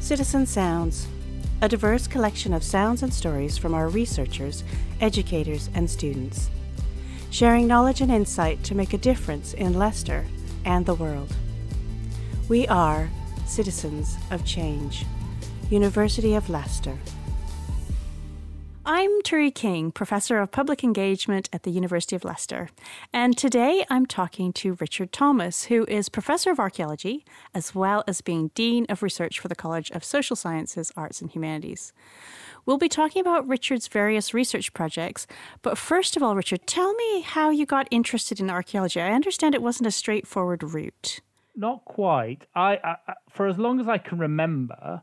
Citizen Sounds, a diverse collection of sounds and stories from our researchers, educators, and students, sharing knowledge and insight to make a difference in Leicester and the world. We are Citizens of Change, University of Leicester. I'm Turi King, Professor of Public Engagement at the University of Leicester, and today I'm talking to Richard Thomas, who is Professor of Archaeology, as well as being Dean of Research for the College of Social Sciences, Arts and Humanities. We'll be talking about Richard's various research projects, but first of all, Richard, tell me how you got interested in archaeology. I understand it wasn't a straightforward route. Not quite. I for as long as I can remember,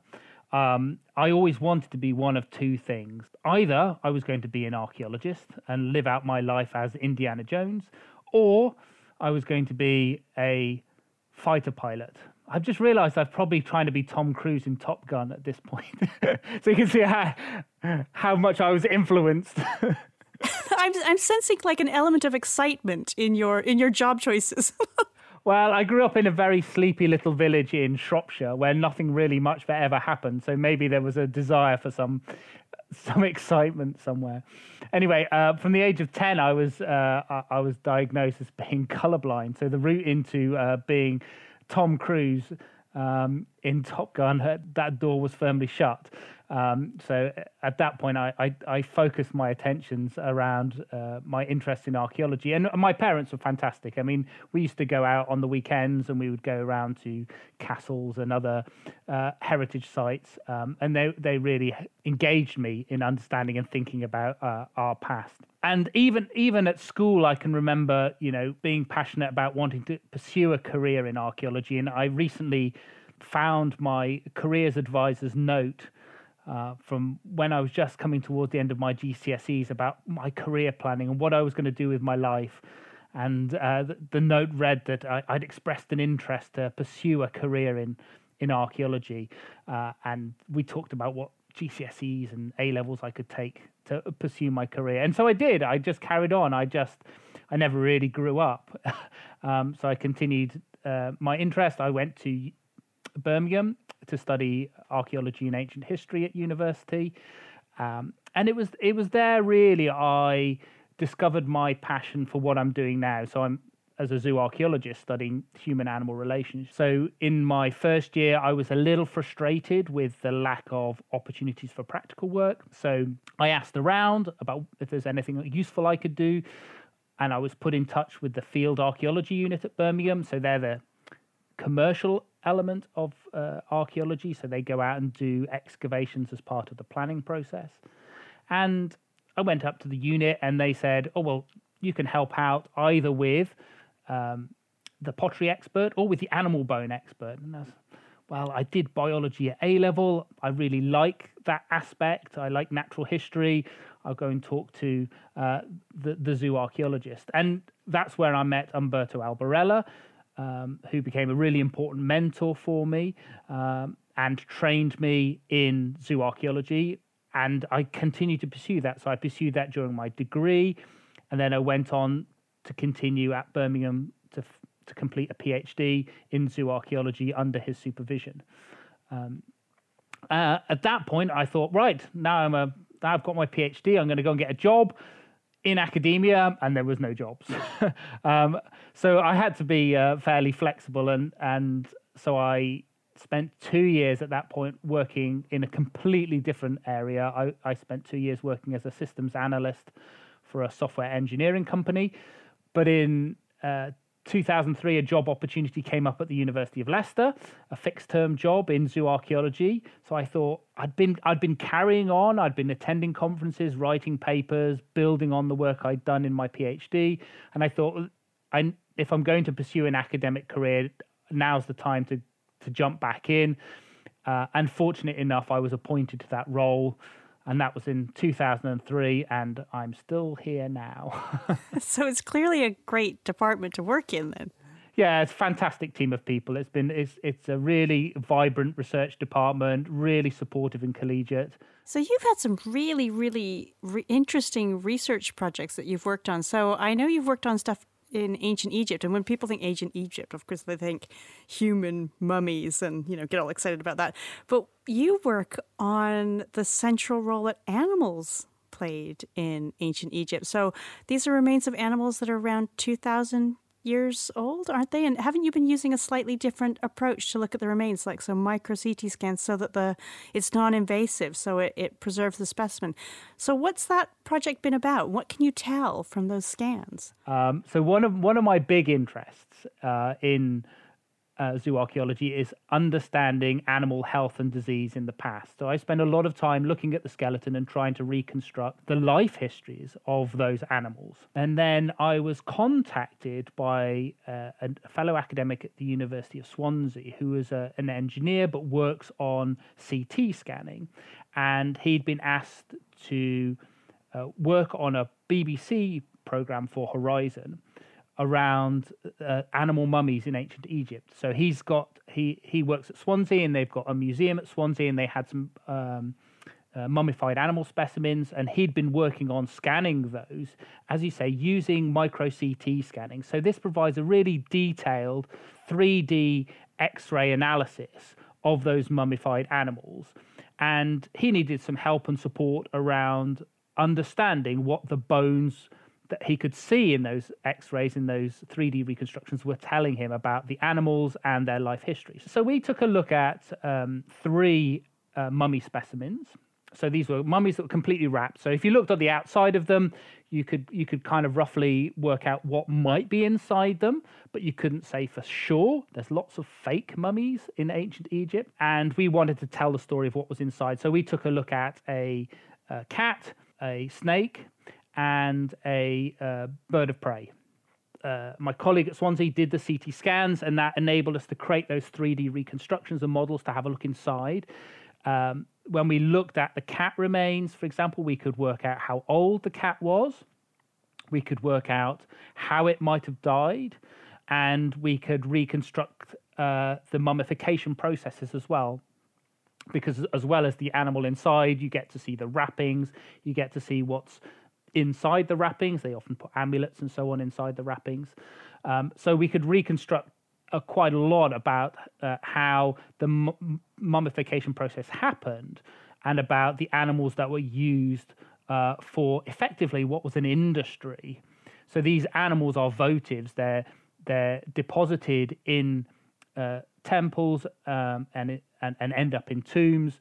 I always wanted to be one of two things. Either I was going to be an archaeologist and live out my life as Indiana Jones, or I was going to be a fighter pilot. I've just realized I'm probably trying to be Tom Cruise in Top Gun at this point. So you can see how much I was influenced. I'm sensing like an element of excitement in your job choices. Well, I grew up in a very sleepy little village in Shropshire where nothing really much ever happened. So maybe there was a desire for some excitement somewhere. Anyway, from the age of 10, I was diagnosed as being colorblind. So the route into being Tom Cruise in Top Gun, that door was firmly shut. So at that point, I focused my attentions around my interest in archaeology. And my parents were fantastic. I mean, we used to go out on the weekends and we would go around to castles and other heritage sites. And they really engaged me in understanding and thinking about our past. And even at school, I can remember, being passionate about wanting to pursue a career in archaeology. And I recently found my careers advisor's note from when I was just coming towards the end of my GCSEs about my career planning and what I was going to do with my life. And the note read that I'd expressed an interest to pursue a career in archaeology. And we talked about what GCSEs and A-levels I could take to pursue my career. And so I did. I just carried on. I never really grew up. So I continued my interest. I went to Birmingham to study archaeology and ancient history at university. And it was there really I discovered my passion for what I'm doing now. So I'm, as a zoo archaeologist, studying human-animal relations. So in my first year, I was a little frustrated with the lack of opportunities for practical work. So I asked around about if there's anything useful I could do. And I was put in touch with the field archaeology unit at Birmingham. So they're the commercial element of archaeology. So they go out and do excavations as part of the planning process. And I went up to the unit and they said, oh, well, you can help out either with the pottery expert or with the animal bone expert. And I did biology at A-level. I really like that aspect. I like natural history. I'll go and talk to the zoo archaeologist. And that's where I met Umberto Albarella, who became a really important mentor for me and trained me in zoo archaeology. And I continued to pursue that. So I pursued that during my degree. And then I went on to continue at Birmingham to complete a PhD in zoo archaeology under his supervision. At that point, I thought, right, now I've got my PhD. I'm going to go and get a job in academia, and there was no jobs. So I had to be fairly flexible, and so I spent 2 years at that point working in a completely different area. I spent 2 years working as a systems analyst for a software engineering company. But in 2003, a job opportunity came up at the University of Leicester, a fixed-term job in zoo archaeology. So I thought I'd been carrying on. I'd been attending conferences, writing papers, building on the work I'd done in my PhD. And I thought, if I'm going to pursue an academic career, now's the time to jump back in. And fortunate enough, I was appointed to that role. And that was in 2003, and I'm still here now. So it's clearly a great department to work in then. Yeah, it's a fantastic team of people. It's a really vibrant research department, really supportive and collegiate. So you've had some really, really interesting research projects that you've worked on. So I know you've worked on stuff in ancient Egypt. And when people think ancient Egypt, of course, they think human mummies and, get all excited about that. But you work on the central role that animals played in ancient Egypt. So these are remains of animals that are around 2,000 years old, aren't they? And haven't you been using a slightly different approach to look at the remains, like some micro CT scans, so that it's non-invasive, so it preserves the specimen? So what's that project been about? What can you tell from those scans? So one of my big interests in zooarchaeology is understanding animal health and disease in the past. So I spend a lot of time looking at the skeleton and trying to reconstruct the life histories of those animals. And then I was contacted by a fellow academic at the University of Swansea who is an engineer but works on CT scanning. And he'd been asked to work on a BBC program for Horizon around animal mummies in ancient Egypt. So he works at Swansea, and they've got a museum at Swansea, and they had some mummified animal specimens, and he'd been working on scanning those, as you say, using micro CT scanning. So this provides a really detailed 3D X-ray analysis of those mummified animals. And he needed some help and support around understanding what the bones that he could see in those X-rays, in those 3D reconstructions, were telling him about the animals and their life histories. So we took a look at 3 mummy specimens. So these were mummies that were completely wrapped. So if you looked at the outside of them, you could kind of roughly work out what might be inside them, but you couldn't say for sure. There's lots of fake mummies in ancient Egypt, and we wanted to tell the story of what was inside. So we took a look at a cat, a snake, and a bird of prey. My colleague at Swansea did the CT scans, and that enabled us to create those 3D reconstructions and models to have a look inside. When we looked at the cat remains, for example, we could work out how old the cat was. We could work out how it might have died, and we could reconstruct the mummification processes as well. Because as well as the animal inside, you get to see the wrappings, you get to see what's inside the wrappings. They often put amulets and so on inside the wrappings. So we could reconstruct quite a lot about how the mummification process happened, and about the animals that were used for effectively what was an industry. So these animals are votives. They're deposited in temples and end up in tombs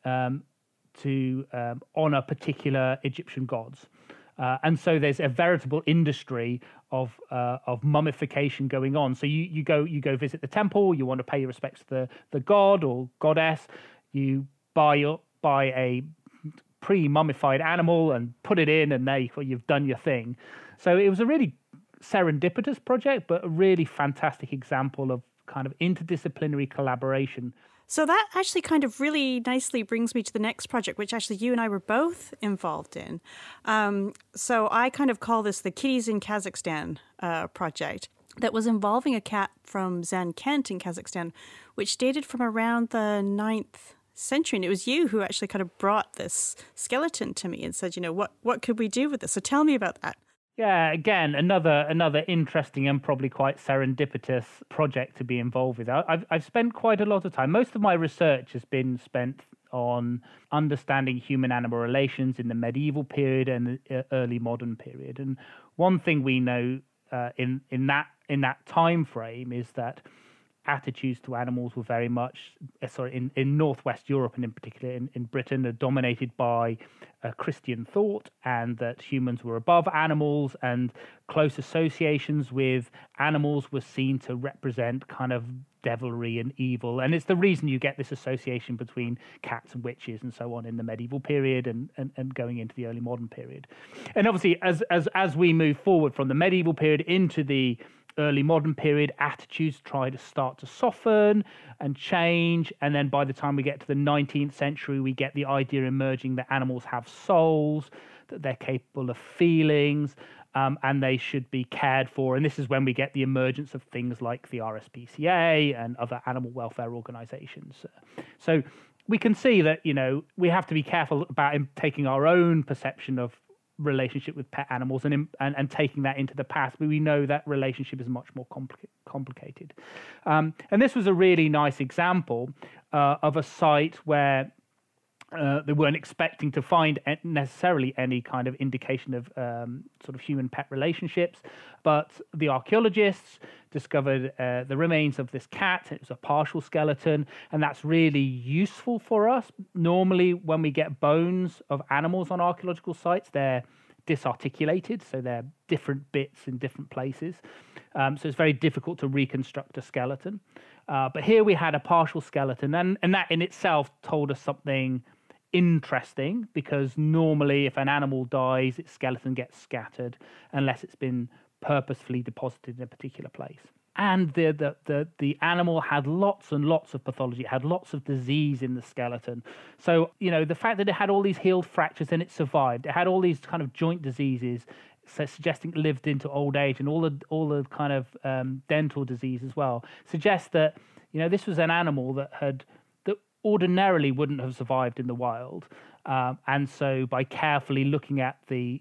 to honor particular Egyptian gods. And so there's a veritable industry of mummification going on. So you go visit the temple, you want to pay your respects to the god or goddess, you buy a pre-mummified animal and put it in, and you've done your thing. So it was a really serendipitous project, but a really fantastic example of kind of interdisciplinary collaboration. So that actually kind of really nicely brings me to the next project, which actually you and I were both involved in. So I kind of call this the Kitties in Kazakhstan project, that was involving a cat from Zankent in Kazakhstan, which dated from around the 9th century. And it was you who actually kind of brought this skeleton to me and said, what could we do with this? So tell me about that. Yeah, again, another interesting and probably quite serendipitous project to be involved with. I've spent quite a lot of time. Most of my research has been spent on understanding human-animal relations in the medieval period and the early modern period. And one thing we know in that time frame is that attitudes to animals were very much, in Northwest Europe and in particular in Britain, are dominated by Christian thought, and that humans were above animals, and close associations with animals were seen to represent kind of devilry and evil. And it's the reason you get this association between cats and witches and so on in the medieval period and going into the early modern period. And obviously, as we move forward from the medieval period into the early modern period, attitudes try to start to soften and change. And then by the time we get to the 19th century, we get the idea emerging that animals have souls, that they're capable of feelings, and they should be cared for. And this is when we get the emergence of things like the RSPCA and other animal welfare organizations. So we can see that, we have to be careful about taking our own perception of relationship with pet animals and taking that into the past, but we know that relationship is much more complicated. And this was a really nice example of a site where they weren't expecting to find necessarily any kind of indication of sort of human-pet relationships, but the archaeologists discovered the remains of this cat. It was a partial skeleton, and that's really useful for us. Normally, when we get bones of animals on archaeological sites, they're disarticulated, so they're different bits in different places. So it's very difficult to reconstruct a skeleton. But here we had a partial skeleton, and that in itself told us something interesting, because normally if an animal dies, its skeleton gets scattered unless it's been purposefully deposited in a particular place. And the animal had lots and lots of pathology. It had lots of disease in the skeleton. So, the fact that it had all these healed fractures and it survived, it had all these kind of joint diseases, so suggesting it lived into old age, and all the kind of dental disease as well, suggests that this was an animal that ordinarily wouldn't have survived in the wild, and so by carefully looking at the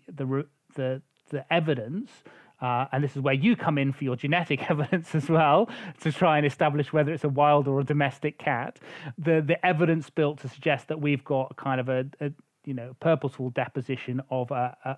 evidence, and this is where you come in for your genetic evidence as well, to try and establish whether it's a wild or a domestic cat. The evidence built to suggest that we've got kind of a purposeful deposition of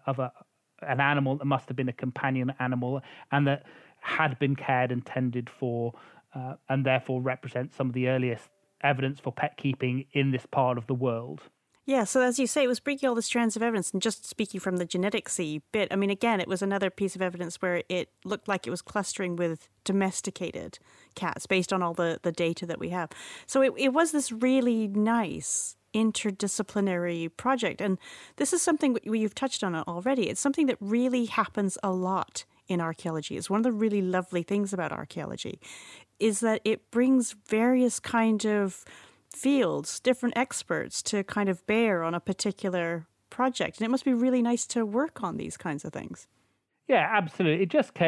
an animal that must have been a companion animal and that had been cared and tended for, and therefore represents some of the earliest evidence for pet keeping in this part of the world. Yeah, so as you say, it was bringing all the strands of evidence, and just speaking from the genetics-y bit, I mean, again, it was another piece of evidence where it looked like it was clustering with domesticated cats based on all the data that we have. So it was this really nice interdisciplinary project, and this is something you've touched on it already. It's something that really happens a lot in archaeology. It's one of the really lovely things about archaeology, is that it brings various kind of fields, different experts to kind of bear on a particular project. And it must be really nice to work on these kinds of things. Yeah, absolutely. It just,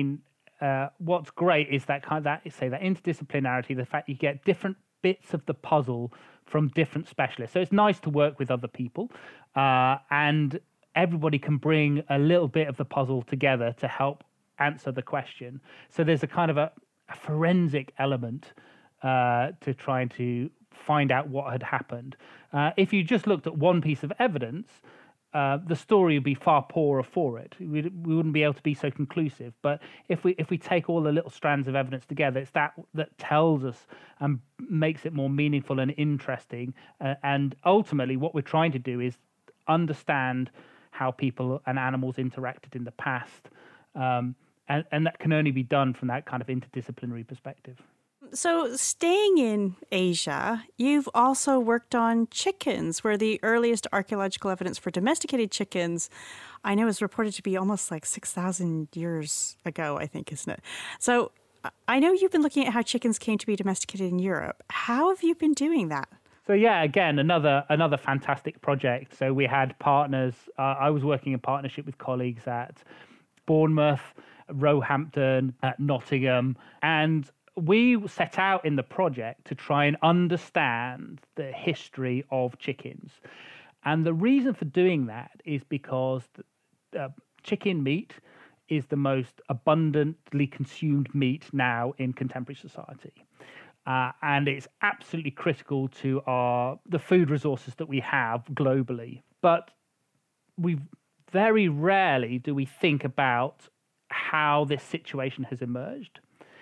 what's great is that that interdisciplinarity, the fact you get different bits of the puzzle from different specialists. So it's nice to work with other people, and everybody can bring a little bit of the puzzle together to help answer the question. So there's a kind of a forensic element to trying to find out what had happened. If you just looked at one piece of evidence, the story would be far poorer for it. We wouldn't be able to be so conclusive. But if we take all the little strands of evidence together, it's that tells us and makes it more meaningful and interesting. And ultimately, what we're trying to do is understand how people and animals interacted in the past. And that can only be done from that kind of interdisciplinary perspective. So staying in Asia, you've also worked on chickens, where the earliest archaeological evidence for domesticated chickens, I know, is reported to be almost like 6,000 years ago, I think, isn't it? So I know you've been looking at how chickens came to be domesticated in Europe. How have you been doing that? So yeah, again, another fantastic project. So we had partners. I was working in partnership with colleagues at Bournemouth, Roehampton, at Nottingham, and we set out in the project to try and understand the history of chickens. And the reason for doing that is because chicken meat is the most abundantly consumed meat now in contemporary society. And it's absolutely critical to the food resources that we have globally. But we very rarely do we think about how this situation has emerged.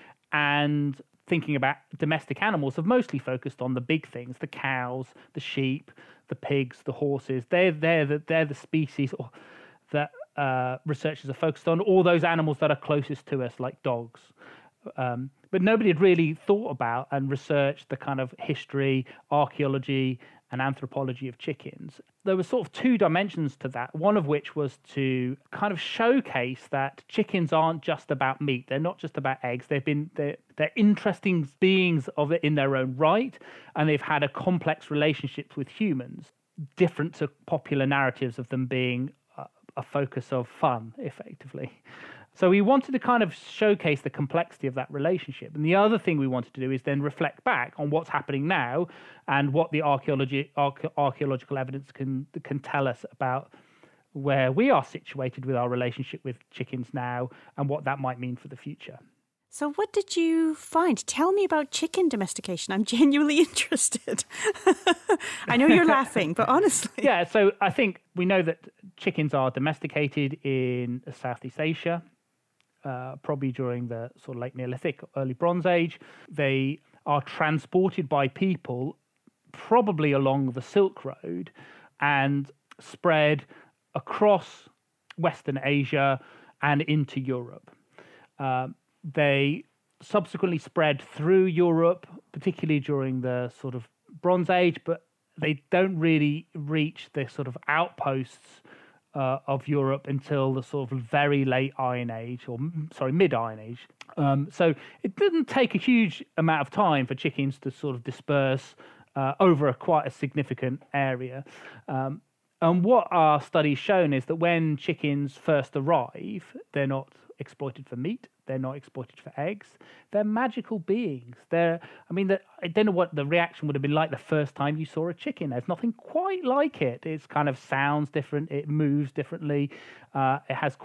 And thinking about domestic animals have mostly focused on the big things: the cows, the sheep, the pigs, the horses. They're the species that researchers are focused on, all those animals that are closest to us, like dogs. But nobody had really thought about and researched the kind of history, archaeology, and anthropology of chickens. There were sort of two dimensions to that, one of which was to kind of showcase that chickens aren't just about meat. They're not just about eggs. They're interesting beings of it in their own right, and they've had a complex relationship with humans, different to popular narratives of them being a focus of fun, effectively. So we wanted to kind of showcase the complexity of that relationship. And the other thing we wanted to do is then reflect back on what's happening now and what the archaeological evidence can tell us about where we are situated with our relationship with chickens now and what that might mean for the future. So what did you find? Tell me about chicken domestication. I'm genuinely interested. I know you're laughing, but honestly. Yeah, so I think we know that chickens are domesticated in Southeast Asia, probably during the sort of late Neolithic, early Bronze Age. They are transported by people probably along the Silk Road and spread across Western Asia and into Europe. They subsequently spread through Europe, particularly during the sort of Bronze Age, but they don't really reach the sort of outposts of Europe until the sort of very late Iron Age, mid-Iron Age. So it didn't take a huge amount of time for chickens to sort of disperse over quite a significant area. And what our study's shown is that when chickens first arrive, they're not exploited for meat. They're not exploited for eggs. They're magical beings. I don't know what the reaction would have been like the first time you saw a chicken. There's nothing quite like it. It kind of sounds different. It moves differently. It has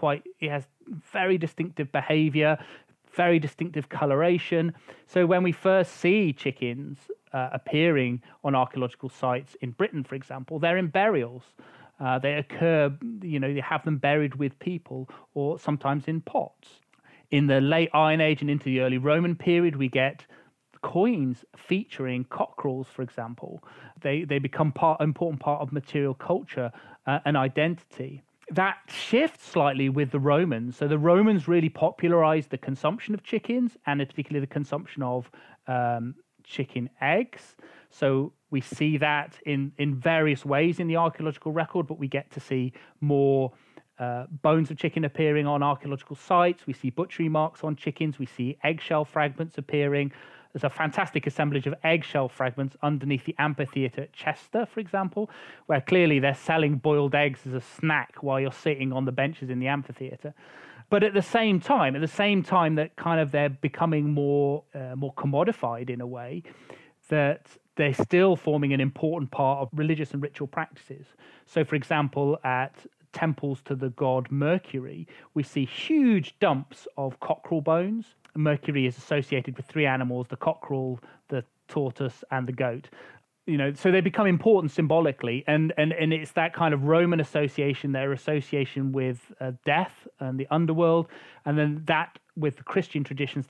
very distinctive behavior, very distinctive coloration. So when we first see chickens appearing on archaeological sites in Britain, for example, they're in burials. They occur, they have them buried with people or sometimes in pots. In the late Iron Age and into the early Roman period, we get coins featuring cockerels, for example. They become important part of material culture and identity. That shifts slightly with the Romans. So the Romans really popularized the consumption of chickens and particularly the consumption of chicken eggs. So we see that in various ways in the archaeological record, but we get to see more bones of chicken appearing on archaeological sites. We see butchery marks on chickens. We see eggshell fragments appearing. There's a fantastic assemblage of eggshell fragments underneath the amphitheatre at Chester, for example, where clearly they're selling boiled eggs as a snack while you're sitting on the benches in the amphitheatre. But at the same time that kind of they're becoming more commodified in a way, that they're still forming an important part of religious and ritual practices. So, for example, at temples to the god Mercury, we see huge dumps of cockerel bones. Mercury is associated with three animals: the cockerel, the tortoise, and the goat. So they become important symbolically, and it's that kind of Roman association, their association with death and the underworld, and then that with the Christian traditions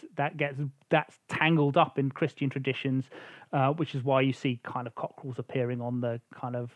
that's tangled up in Christian traditions, which is why you see kind of cockerels appearing on the kind of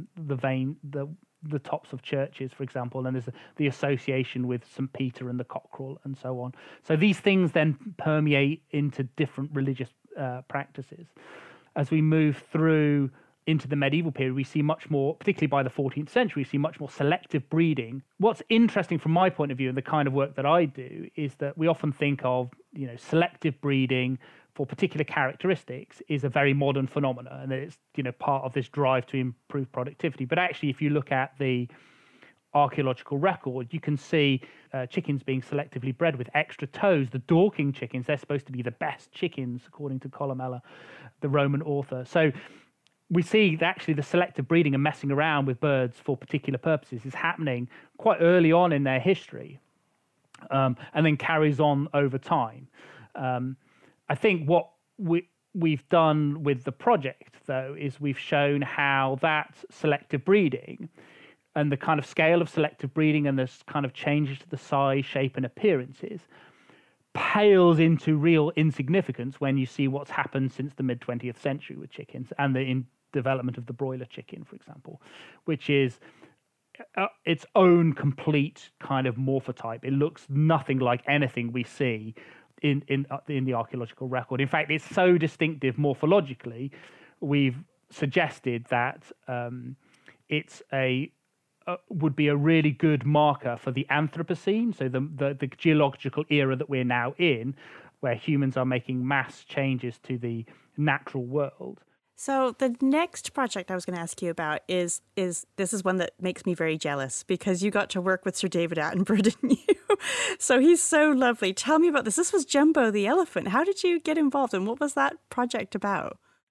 the tops of churches, for example, and there's the association with St. Peter and the cockerel and so on. So these things then permeate into different religious practices. As we move through into the medieval period, we see much more, particularly by the 14th century, we see much more selective breeding. What's interesting from my point of view and the kind of work that I do is that we often think of, selective breeding for particular characteristics is a very modern phenomenon, and it's, part of this drive to improve productivity. But actually, if you look at the archaeological record, you can see chickens being selectively bred with extra toes. The Dorking chickens, they're supposed to be the best chickens, according to Columella, the Roman author. So we see that actually the selective breeding and messing around with birds for particular purposes is happening quite early on in their history, and then carries on over time. I think what we've done with the project, though, is we've shown how that selective breeding and the kind of scale of selective breeding and this kind of changes to the size, shape, and appearances pales into real insignificance when you see what's happened since the mid-20th century with chickens and the development of the broiler chicken, for example, which is its own complete kind of morphotype. It looks nothing like anything we see in the archaeological record. In fact, it's so distinctive morphologically, we've suggested that it's would be a really good marker for the Anthropocene, so the geological era that we're now in, where humans are making mass changes to the natural world. So the next project I was going to ask you about is this is one that makes me very jealous because you got to work with Sir David Attenborough, didn't you? So he's so lovely. Tell me about this. This was Jumbo the elephant. How did you get involved and what was that project about?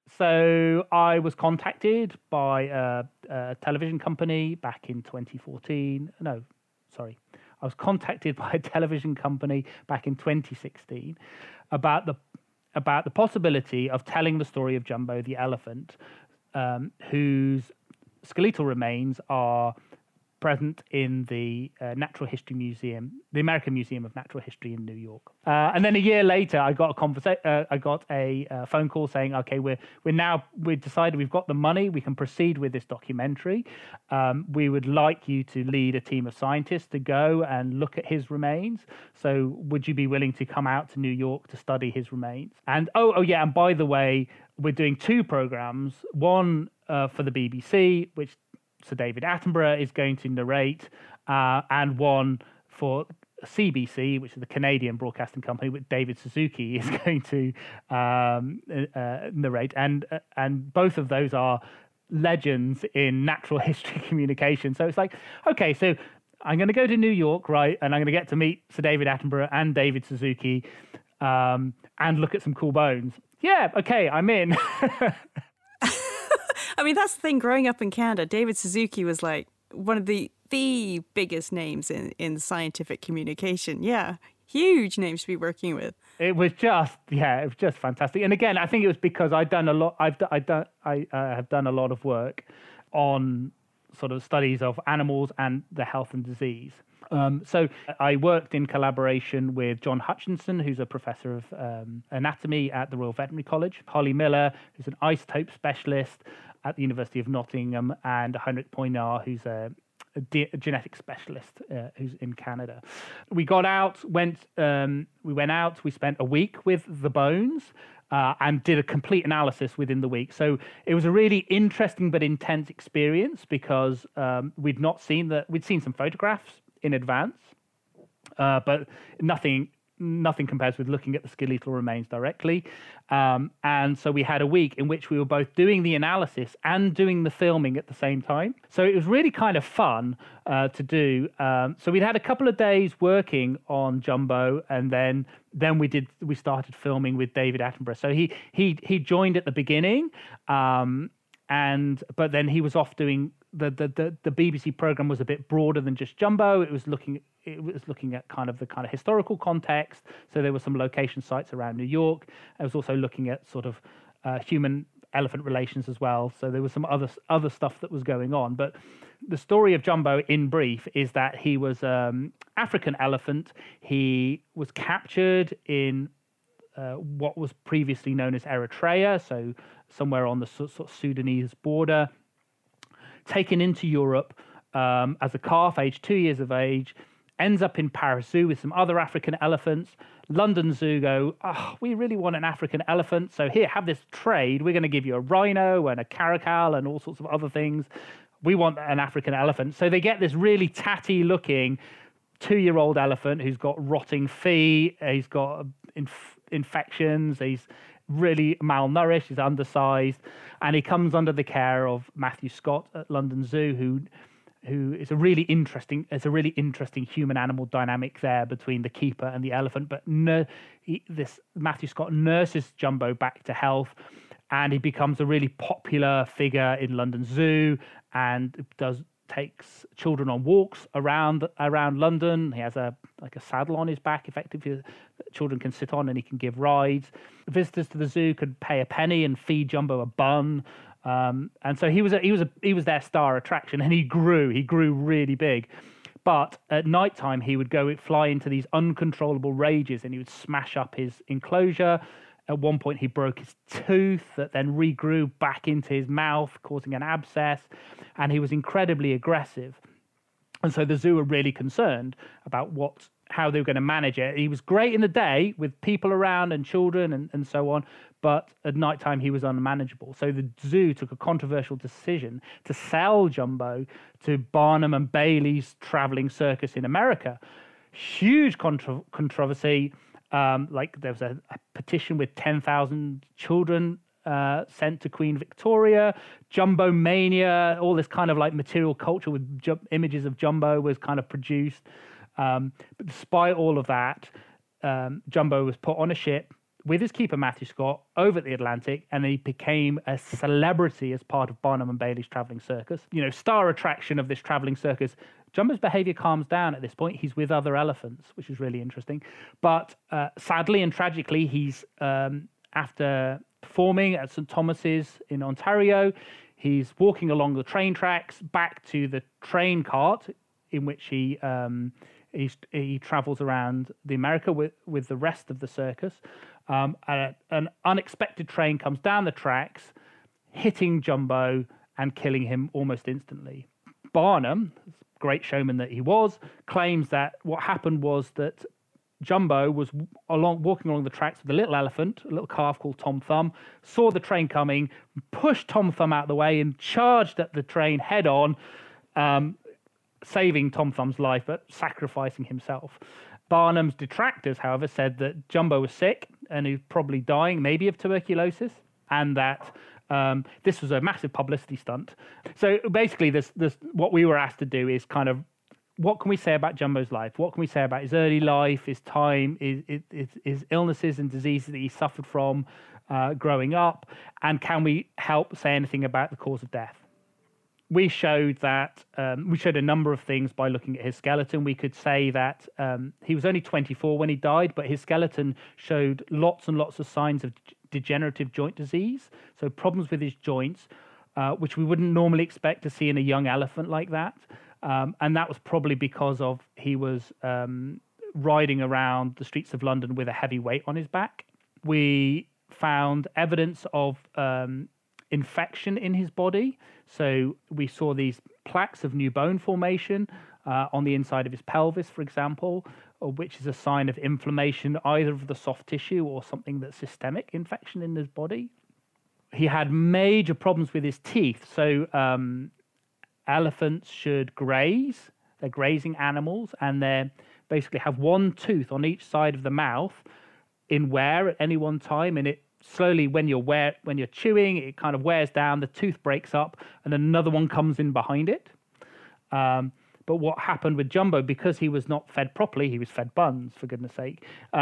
So I was contacted by a television company back in 2014. No, sorry. I was contacted by a television company back in 2016 about the possibility of telling the story of Jumbo the elephant, whose skeletal remains are present in the Natural History Museum, the American Museum of Natural History in New York. And then a year later, I got a phone call saying, "Okay, we've decided we've got the money, we can proceed with this documentary. We would like you to lead a team of scientists to go and look at his remains. So, would you be willing to come out to New York to study his remains?" And and by the way, we're doing 2 programs. One for the BBC, which Sir David Attenborough is going to narrate, and one for CBC, which is the Canadian Broadcasting Company, which David Suzuki is going to narrate. And both of those are legends in natural history communication. So it's like, okay, so I'm going to go to New York, right, and I'm going to get to meet Sir David Attenborough and David Suzuki and look at some cool bones. Yeah, okay, I'm in. I mean, that's the thing. Growing up in Canada, David Suzuki was like one of the biggest names in scientific communication. Yeah, huge names to be working with. It was just fantastic. And again, I think it was because I've done a lot. I have done a lot of work on sort of studies of animals and the health and disease. So I worked in collaboration with John Hutchinson, who's a professor of anatomy at the Royal Veterinary College, Holly Miller, who's an isotope specialist at the University of Nottingham, and Heinrich Poinar, who's a genetic specialist who's in Canada. We went out, we spent a week with the bones and did a complete analysis within the week. So it was a really interesting but intense experience because we'd seen some photographs in advance, but nothing compares with looking at the skeletal remains directly. And so we had a week in which we were both doing the analysis and doing the filming at the same time. So it was really kind of fun to do. So we'd had a couple of days working on Jumbo, and then we started filming with David Attenborough. So he joined at the beginning, but then he was off doing the BBC program was a bit broader than just Jumbo. It was looking at kind of historical context. So there were some location sites around New York. I was also looking at sort of human-elephant relations as well. So there was some other stuff that was going on. But the story of Jumbo, in brief, is that he was African elephant. He was captured in what was previously known as Eritrea, so somewhere on the sort of Sudanese border, taken into Europe as a calf, aged 2 years of age, ends up in Paris Zoo with some other African elephants. London Zoo go, we really want an African elephant, so here, have this trade. We're going to give you a rhino and a caracal and all sorts of other things. We want an African elephant. So they get this really tatty-looking 2-year-old elephant who's got rotting feet, he's got infections, he's really malnourished, he's undersized, and he comes under the care of Matthew Scott at London Zoo, who is a really interesting human animal dynamic there between the keeper and the elephant. But this Matthew Scott nurses Jumbo back to health, and he becomes a really popular figure in London Zoo and takes children on walks around London. He has a saddle on his back, effectively, that children can sit on, and he can give rides. Visitors to the zoo could pay a penny and feed Jumbo a bun. And so he was their star attraction, and he grew really big. But at nighttime, he would fly into these uncontrollable rages, and he would smash up his enclosure. At one point, he broke his tooth that then regrew back into his mouth, causing an abscess, and he was incredibly aggressive. And so the zoo were really concerned about how they were going to manage it. He was great in the day with people around and children and so on, but at nighttime he was unmanageable. So the zoo took a controversial decision to sell Jumbo to Barnum and Bailey's traveling circus in America. Huge controversy. There was a petition with 10,000 children sent to Queen Victoria. Jumbo mania, all this kind of like material culture with images of Jumbo was kind of produced. But despite all of that, Jumbo was put on a ship with his keeper, Matthew Scott, over at the Atlantic, and he became a celebrity as part of Barnum and Bailey's traveling circus. Star attraction of this traveling circus. Jumbo's behavior calms down at this point. He's with other elephants, which is really interesting. But sadly and tragically, he's, after performing at St. Thomas's in Ontario, he's walking along the train tracks back to the train cart in which he travels around the America with the rest of the circus. An unexpected train comes down the tracks, hitting Jumbo and killing him almost instantly. Barnum, great showman that he was, claims that what happened was that Jumbo was walking along the tracks with a little elephant, a little calf called Tom Thumb, saw the train coming, pushed Tom Thumb out of the way and charged at the train head on, saving Tom Thumb's life, but sacrificing himself. Barnum's detractors, however, said that Jumbo was sick and he was probably dying, maybe of tuberculosis, and that this was a massive publicity stunt. So basically, this what we were asked to do is kind of, what can we say about Jumbo's life? What can we say about his early life, his time, his illnesses and diseases that he suffered from growing up, and can we help say anything about the cause of death? We showed that we showed a number of things by looking at his skeleton. We could say that he was only 24 when he died, but his skeleton showed lots and lots of signs of degenerative joint disease, so problems with his joints, which we wouldn't normally expect to see in a young elephant like that. And that was probably because he was riding around the streets of London with a heavy weight on his back. We found evidence of infection in his body. So we saw these plaques of new bone formation on the inside of his pelvis, for example, which is a sign of inflammation, either of the soft tissue or something that's systemic infection in his body. He had major problems with his teeth. So elephants should graze. They're grazing animals, and they basically have one tooth on each side of the mouth in wear at any one time, and it slowly, when you're chewing, it kind of wears down, the tooth breaks up, and another one comes in behind it. But what happened with Jumbo, because he was not fed properly, he was fed buns, for goodness sake,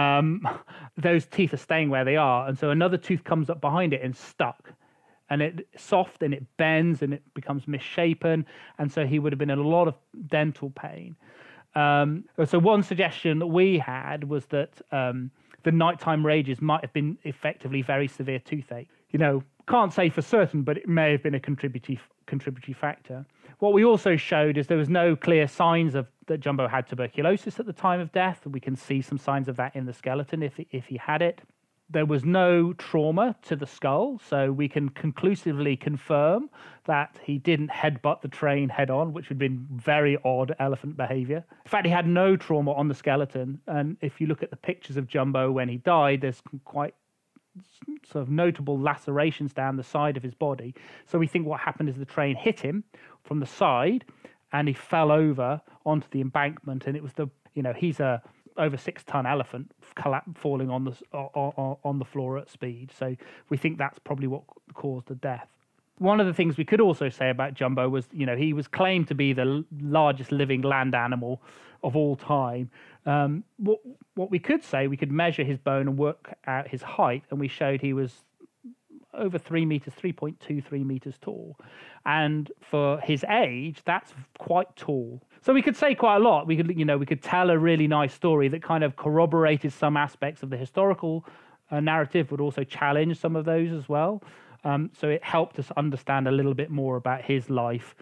those teeth are staying where they are, and so another tooth comes up behind it and stuck. And it's soft and it bends and it becomes misshapen. And so he would have been in a lot of dental pain. So one suggestion that we had was that the nighttime rages might have been effectively very severe toothache. Can't say for certain, but it may have been a contributory factor. What we also showed is there was no clear signs that Jumbo had tuberculosis at the time of death. We can see some signs of that in the skeleton if he had it. There was no trauma to the skull, so we can conclusively confirm that he didn't headbutt the train head on, which would have been very odd elephant behavior. In fact, he had no trauma on the skeleton, and if you look at the pictures of Jumbo when he died, there's quite sort of notable lacerations down the side of his body. So we think what happened is the train hit him from the side, and he fell over onto the embankment, and it was he's a over 6-ton elephant falling on the floor at speed. So we think that's probably what caused the death. One of the things we could also say about Jumbo was, he was claimed to be the largest living land animal of all time. What we could say, we could measure his bone and work out his height, and we showed he was over 3 meters, 3.23 meters tall. And for his age, that's quite tall. So we could say quite a lot. We could tell a really nice story that kind of corroborated some aspects of the historical narrative, but also challenged some of those as well. So it helped us understand a little bit more about his life.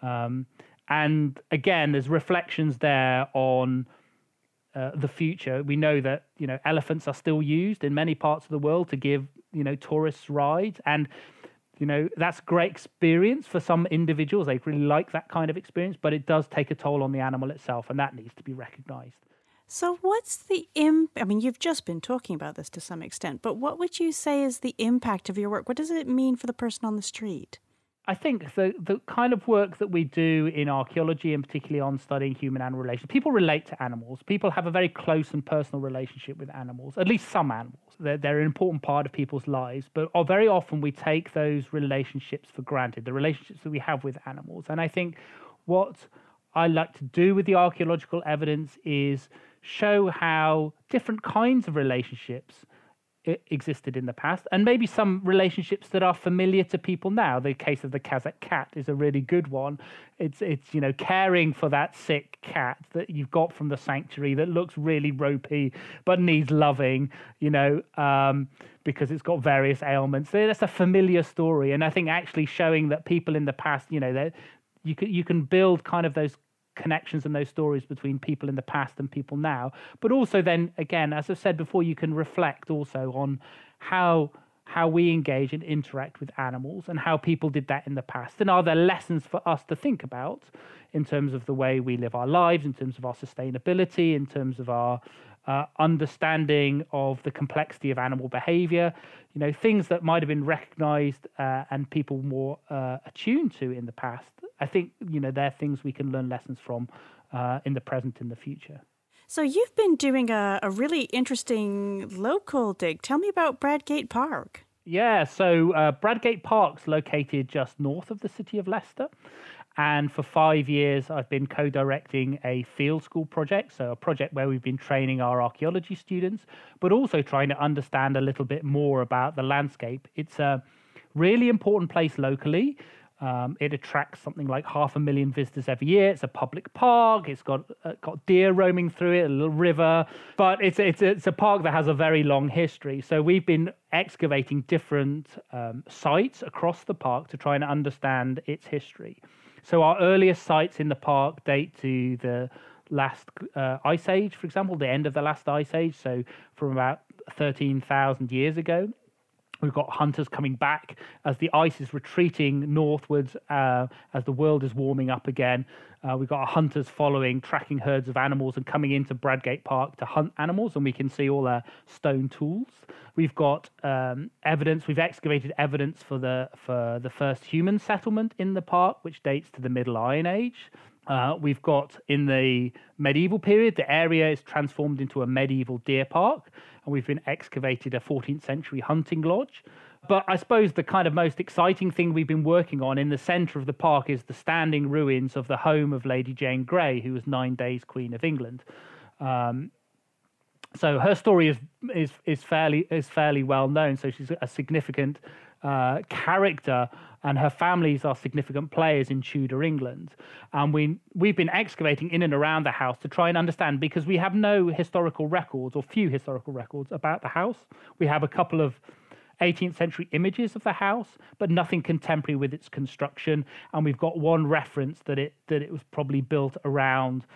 And again, there's reflections there on the future. We know that, elephants are still used in many parts of the world to give, tourists rides. And, that's a great experience for some individuals. They really like that kind of experience, but it does take a toll on the animal itself, and that needs to be recognized. So what's the you've just been talking about this to some extent, but what would you say is the impact of your work? What does it mean for the person on the street? I think the kind of work that we do in archaeology, and particularly on studying human-animal relations, people relate to animals. People have a very close and personal relationship with animals, at least some animals. They're an important part of people's lives, but very often we take those relationships for granted, the relationships that we have with animals. And I think what I like to do with the archaeological evidence is show how different kinds of relationships existed in the past, and maybe some relationships that are familiar to people now. The case of the Kazakh cat is a really good one. It's caring for that sick cat that you've got from the sanctuary that looks really ropey but needs loving, because it's got various ailments. That's a familiar story, and I think actually showing that people in the past, that you can build kind of those connections and those stories between people in the past and people now. But also then, again, as I've said before, you can reflect also on how we engage and interact with animals and how people did that in the past. And are there lessons for us to think about in terms of the way we live our lives, in terms of our sustainability, in terms of our understanding of the complexity of animal behavior, things that might have been recognized and people more attuned to in the past. I think, they're things we can learn lessons from in the present and the future. So you've been doing a really interesting local dig. Tell me about Bradgate Park. Yeah, so Bradgate Park's located just north of the city of Leicester. And for 5 years, I've been co-directing a field school project, so a project where we've been training our archaeology students, but also trying to understand a little bit more about the landscape. It's a really important place locally. It attracts something like 500,000 visitors every year. It's a public park. It's got deer roaming through it, a little river. But it's a park that has a very long history. So we've been excavating different sites across the park to try and understand its history. So our earliest sites in the park date to the last ice age, for example, the end of the last ice age. So from about 13,000 years ago. We've got hunters coming back as the ice is retreating northwards, as the world is warming up again. We've got our hunters tracking herds of animals and coming into Bradgate Park to hunt animals, and we can see all their stone tools. We've got evidence. We've excavated evidence for the first human settlement in the park, which dates to the Middle Iron Age. We've got, in the medieval period, the area is transformed into a medieval deer park, and we've been excavated a 14th century hunting lodge. But I suppose the kind of most exciting thing we've been working on in the centre of the park is the standing ruins of the home of Lady Jane Grey, who was 9 days Queen of England. So her story is fairly well known. So she's a significant character, and her families are significant players in Tudor England. And we've been excavating in and around the house to try and understand, because we have no historical records, or few historical records, about the house. We have a couple of 18th century images of the house, but nothing contemporary with its construction. And we've got one reference that it was probably built around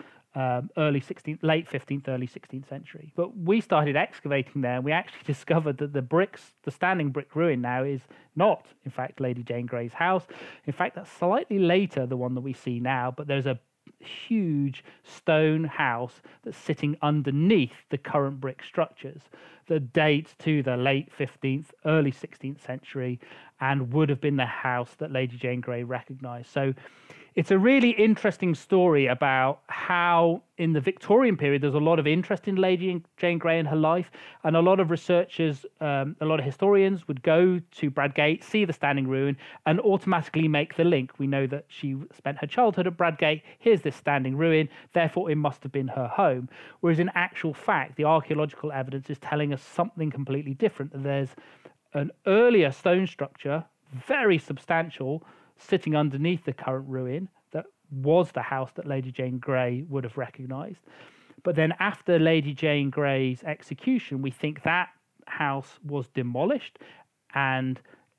late 15th, early 16th century. But we started excavating there, and we actually discovered that the standing brick ruin now is not, in fact, Lady Jane Grey's house. In fact, that's slightly later, the one that we see now, but there's a huge stone house that's sitting underneath the current brick structures that dates to the late 15th, early 16th century, and would have been the house that Lady Jane Grey recognised. So it's a really interesting story about how, in the Victorian period, there's a lot of interest in Lady Jane Grey and her life, and a lot of researchers, a lot of historians would go to Bradgate, see the standing ruin, and automatically make the link. We know that she spent her childhood at Bradgate. Here's this standing ruin, therefore it must have been her home. Whereas in actual fact, the archaeological evidence is telling us something completely different. That there's an earlier stone structure, very substantial, sitting underneath the current ruin, that was the house that Lady Jane Grey would have recognised. But then after Lady Jane Grey's execution, we think that house was demolished, and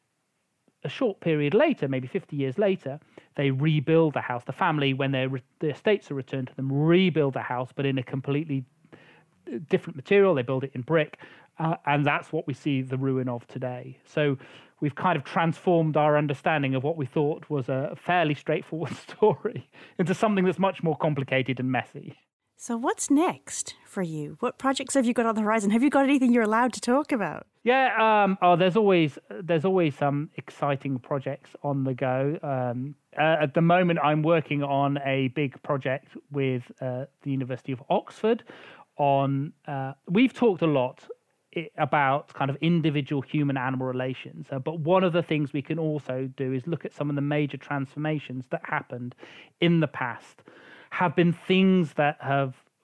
a short period later, maybe 50 years later, they rebuild the house. The family, when the estates are returned to them, rebuild the house, but in a completely different material. They build it in brick, and that's what we see the ruin of today. So we've kind of transformed our understanding of what we thought was a fairly straightforward story into something that's much more complicated and messy. So what's next for you? What projects have you got on the horizon? Have you got anything you're allowed to talk about? Yeah, there's always some exciting projects on the go. At the moment, I'm working on a big project with the University of Oxford on, we've talked a lot about kind of individual human-animal relations. But one of the things we can also do is look at some of the major transformations that happened in the past, have been things that have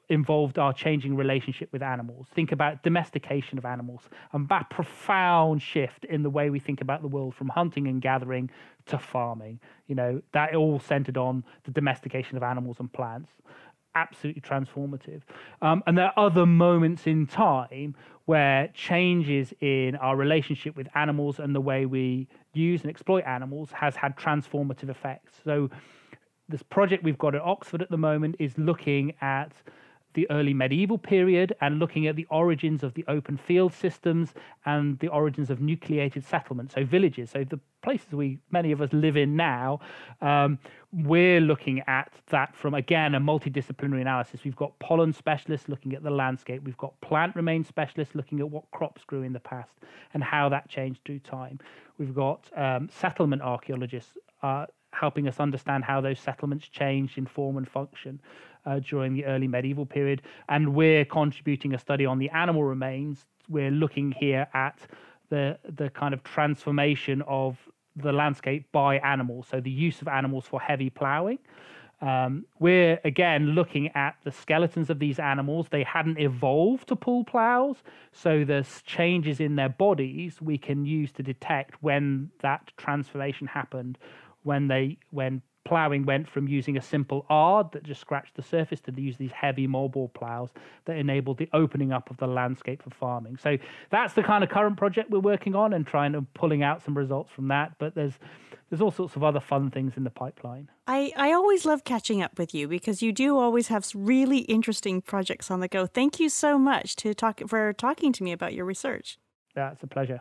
involved our changing relationship with animals. Think about domestication of animals and that profound shift in the way we think about the world from hunting and gathering to farming. That all centered on the domestication of animals and plants. Absolutely transformative. And there are other moments in time where changes in our relationship with animals and the way we use and exploit animals has had transformative effects. So this project we've got at Oxford at the moment is looking at the early medieval period and looking at the origins of the open field systems and the origins of nucleated settlements, so villages, so the places many of us live in now. We're looking at that from, again, a multidisciplinary analysis. We've got pollen specialists looking at the landscape. We've got plant remains specialists looking at what crops grew in the past and how that changed through time. We've got settlement archaeologists helping us understand how those settlements changed in form and function during the early medieval period. And we're contributing a study on the animal remains. We're looking here at the kind of transformation of the landscape by animals, so the use of animals for heavy ploughing. We're, again, looking at the skeletons of these animals. They hadn't evolved to pull ploughs, so the changes in their bodies we can use to detect when that transformation happened, when ploughing went from using a simple ard that just scratched the surface to use these heavy mobile ploughs that enabled the opening up of the landscape for farming. So that's the kind of current project we're working on and trying to pulling out some results from that. But there's all sorts of other fun things in the pipeline. I always love catching up with you because you do always have really interesting projects on the go. Thank you so much for talking to me about your research. Yeah, it's a pleasure.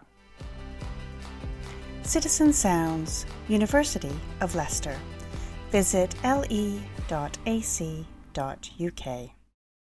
Citizen Sounds, University of Leicester. Visit le.ac.uk.